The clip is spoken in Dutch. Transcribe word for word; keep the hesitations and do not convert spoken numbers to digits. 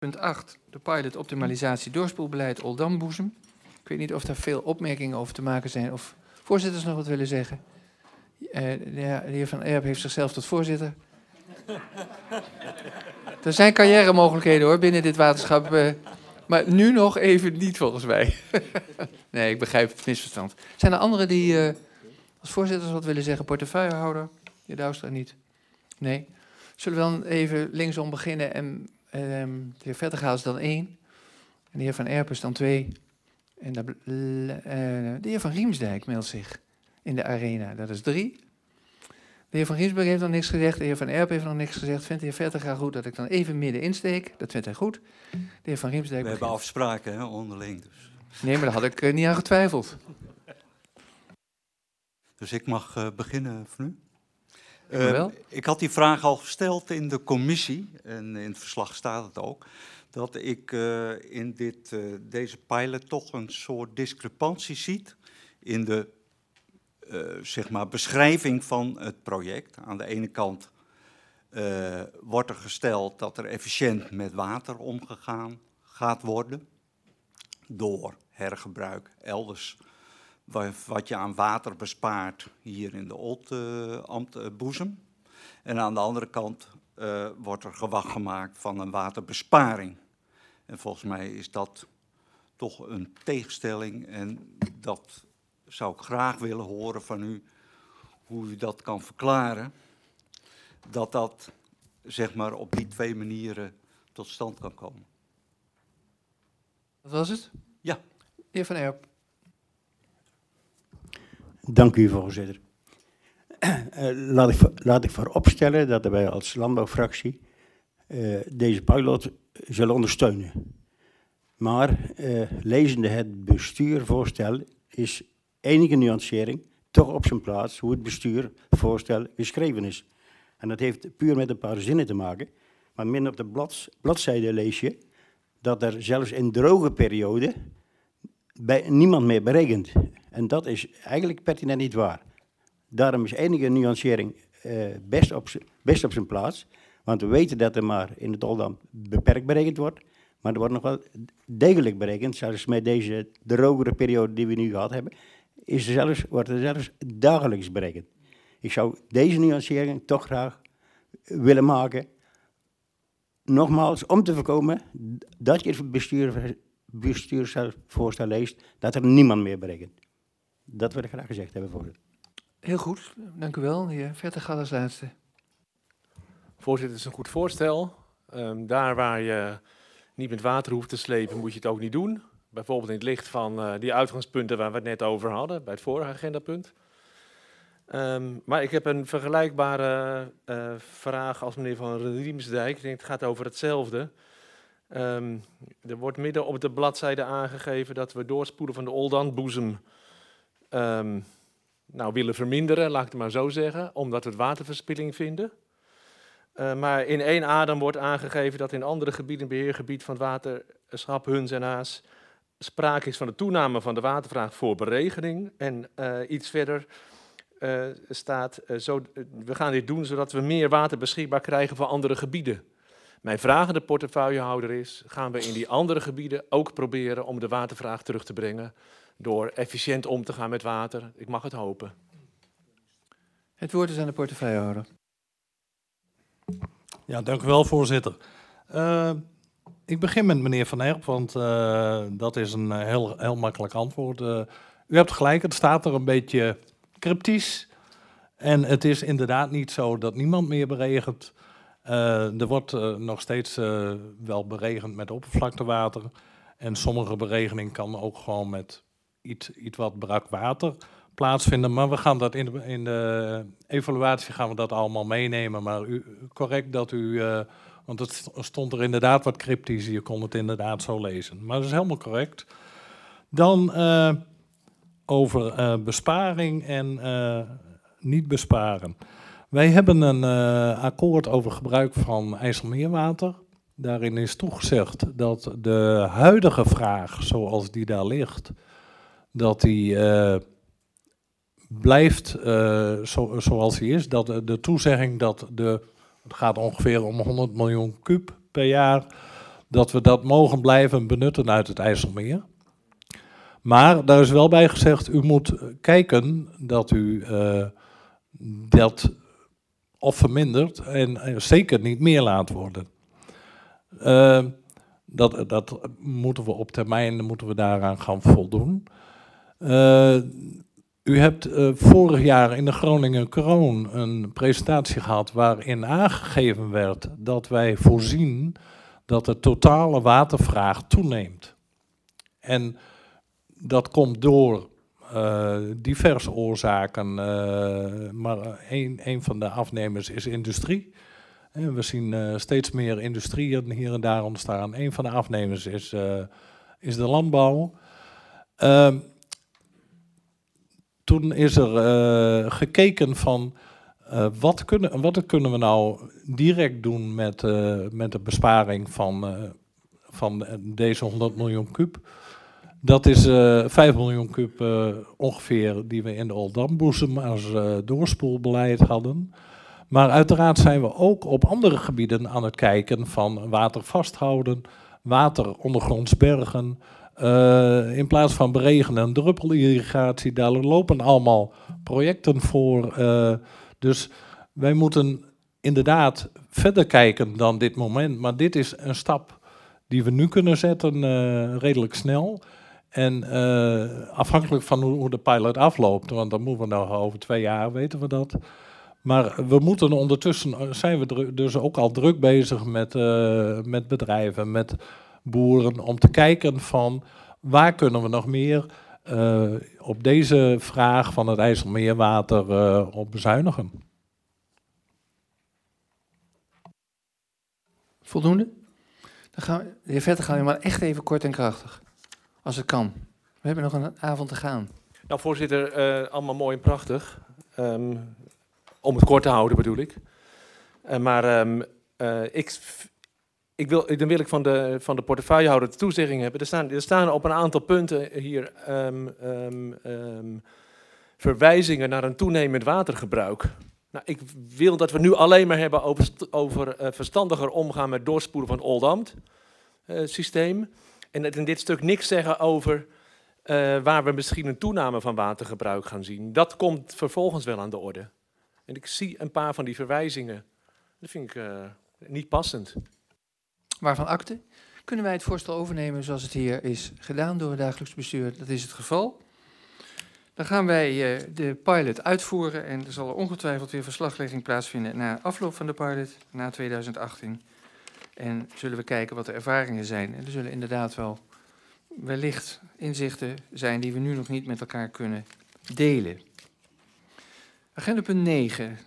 Punt acht, de pilot optimalisatie doorspoelbeleid Oldamboezem. Ik weet niet of daar veel opmerkingen over te maken zijn of voorzitters nog wat willen zeggen. Uh, de, de heer Van Erp heeft zichzelf tot voorzitter. Er zijn carrière-mogelijkheden hoor, binnen dit waterschap. Uh, maar nu nog even niet volgens mij. Nee, ik begrijp het misverstand. Zijn er anderen die uh, als voorzitters wat willen zeggen? Portefeuillehouder? De heer Douwstra niet? Nee. Zullen we dan even linksom beginnen en um, de heer Vettergaal is dan één. En de heer Van Erp is dan twee. En de, uh, de heer Van Riemsdijk meldt zich in de arena. Dat is drie. De heer Van Riemsdijk heeft nog niks gezegd. De heer Van Erp heeft nog niks gezegd. Vindt de heer Vettergaal goed dat ik dan even midden insteek? Dat vindt hij goed. De heer Van Riemsdijk... We hebben afspraken hè, onderling. Dus. Nee, maar daar had ik uh, niet aan getwijfeld. Dus ik mag uh, beginnen van nu. Uh, ik had die vraag al gesteld in de commissie, en in het verslag staat het ook, dat ik uh, in dit, uh, deze pilot toch een soort discrepantie ziet in de uh, zeg maar beschrijving van het project. Aan de ene kant uh, wordt er gesteld dat er efficiënt met water omgegaan gaat worden door hergebruik elders. Wat je aan water bespaart hier in de Oldambt-boezem. Uh, en aan de andere kant uh, wordt er gewag gemaakt van een waterbesparing. En volgens mij is dat toch een tegenstelling. En dat zou ik graag willen horen van u, hoe u dat kan verklaren. Dat dat, zeg maar, op die twee manieren tot stand kan komen. Wat was het? Ja. De heer Van Erp. Dank u, voorzitter. Uh, laat, ik, laat ik vooropstellen dat wij als landbouwfractie uh, deze pilot zullen ondersteunen. Maar uh, lezende het bestuurvoorstel is enige nuancering toch op zijn plaats hoe het bestuurvoorstel geschreven is. En dat heeft puur met een paar zinnen te maken. Maar min op de blad, bladzijde lees je dat er zelfs in droge periode bij niemand meer berekent. En dat is eigenlijk pertinent niet waar. Daarom is enige nuancering uh, best, op best op zijn plaats. Want we weten dat er maar in het Oldambt beperkt berekend wordt. Maar er wordt nog wel degelijk berekend. Zelfs met deze drogere periode die we nu gehad hebben, is er zelfs, wordt er zelfs dagelijks berekend. Ik zou deze nuancering toch graag willen maken. Nogmaals, om te voorkomen dat je het bestuur, bestuursvoorstel leest, dat er niemand meer berekent. Dat wil ik graag gezegd hebben, voorzitter. Heel goed, dank u wel. De heer Vettergaal als laatste. Voorzitter, het is een goed voorstel. Um, daar waar je niet met water hoeft te slepen, moet je het ook niet doen. Bijvoorbeeld in het licht van uh, die uitgangspunten waar we het net over hadden, bij het vorige agendapunt. Um, maar ik heb een vergelijkbare uh, vraag als meneer Van Riemsdijk. Ik denk het gaat over hetzelfde. Um, er wordt midden op de bladzijde aangegeven dat we doorspoelen van de Oldambt-boezem um, nou, willen verminderen, laat ik het maar zo zeggen, omdat we het waterverspilling vinden. Uh, maar in één adem wordt aangegeven dat in andere gebieden, beheergebied van het waterschap Huns en Aas, sprake is van de toename van de watervraag voor beregening. En uh, iets verder uh, staat, uh, zo, uh, we gaan dit doen zodat we meer water beschikbaar krijgen voor andere gebieden. Mijn vraag aan de portefeuillehouder is, gaan we in die andere gebieden ook proberen om de watervraag terug te brengen door efficiënt om te gaan met water? Ik mag het hopen. Het woord is aan de portefeuillehouder. Ja, dank u wel, voorzitter. Uh, ik begin met meneer Van Erp, want uh, dat is een heel, heel makkelijk antwoord. Uh, u hebt gelijk, het staat er een beetje cryptisch. En het is inderdaad niet zo dat niemand meer beregent. Uh, er wordt uh, nog steeds uh, wel beregend met oppervlaktewater. En sommige beregening kan ook gewoon met iets, iets wat brak water plaatsvinden. Maar we gaan dat in de, in de evaluatie gaan we dat allemaal meenemen. Maar u, correct dat u, uh, want het stond er inderdaad wat cryptisch, je kon het inderdaad zo lezen. Maar dat is helemaal correct. Dan uh, over uh, besparing en uh, niet besparen. Wij hebben een uh, akkoord over gebruik van IJsselmeerwater. Daarin is toegezegd dat de huidige vraag, zoals die daar ligt, dat die uh, blijft uh, zo, zoals die is. Dat de, de toezegging dat de, het gaat ongeveer om honderd miljoen kuub per jaar, dat we dat mogen blijven benutten uit het IJsselmeer. Maar daar is wel bij gezegd, u moet kijken dat u uh, dat of vermindert en uh, zeker niet meer laat worden. Uh, dat, dat moeten we op termijn moeten we daaraan gaan voldoen. Uh, u hebt uh, vorig jaar in de Groningen Kroon een presentatie gehad waarin aangegeven werd dat wij voorzien dat de totale watervraag toeneemt. En dat komt door uh, diverse oorzaken, uh, maar een, een van de afnemers is industrie. En we zien uh, steeds meer industrieën hier en daar ontstaan. Een van de afnemers is, uh, is de landbouw. Uh, toen is er uh, gekeken van uh, wat, kunnen, wat kunnen we nou direct doen met, uh, met de besparing van, uh, van deze honderd miljoen kuub. Dat is uh, vijf miljoen kuub uh, ongeveer die we in de Oldamboezem als uh, doorspoelbeleid hadden. Maar uiteraard zijn we ook op andere gebieden aan het kijken van water vasthouden, water ondergronds bergen. Uh, in plaats van beregenen en druppelirrigatie, daar lopen allemaal projecten voor. Uh, dus wij moeten inderdaad verder kijken dan dit moment. Maar dit is een stap die we nu kunnen zetten, uh, redelijk snel. En uh, afhankelijk van hoe, hoe de pilot afloopt, want dan moeten we nog over twee jaar, weten we dat. Maar we moeten ondertussen, zijn we dru- dus ook al druk bezig met, uh, met bedrijven, met boeren, om te kijken van waar kunnen we nog meer uh, op deze vraag van het IJsselmeerwater uh, op bezuinigen. Voldoende? Dan gaan we, de heer Vetter, gaan we maar echt even kort en krachtig. Als het kan. We hebben nog een avond te gaan. Nou, voorzitter, uh, allemaal mooi en prachtig. Um, om het kort te houden bedoel ik. Uh, maar um, uh, ik, ik wil, dan wil ik van de, van de portefeuillehouder de toezegging hebben. Er staan, er staan op een aantal punten hier um, um, um, verwijzingen naar een toenemend watergebruik. Nou, ik wil dat we nu alleen maar hebben over, over uh, verstandiger omgaan met doorspoelen van Oldambt uh, systeem. En in dit stuk niks zeggen over uh, waar we misschien een toename van watergebruik gaan zien. Dat komt vervolgens wel aan de orde. En ik zie een paar van die verwijzingen. Dat vind ik uh, niet passend. Waarvan akte? Kunnen wij het voorstel overnemen zoals het hier is gedaan door het dagelijks bestuur? Dat is het geval. Dan gaan wij uh, de pilot uitvoeren en er zal ongetwijfeld weer verslaglegging plaatsvinden na afloop van de pilot, na tweeduizend achttien. En zullen we kijken wat de ervaringen zijn. En er zullen inderdaad wel wellicht inzichten zijn die we nu nog niet met elkaar kunnen delen. Agenda punt negen.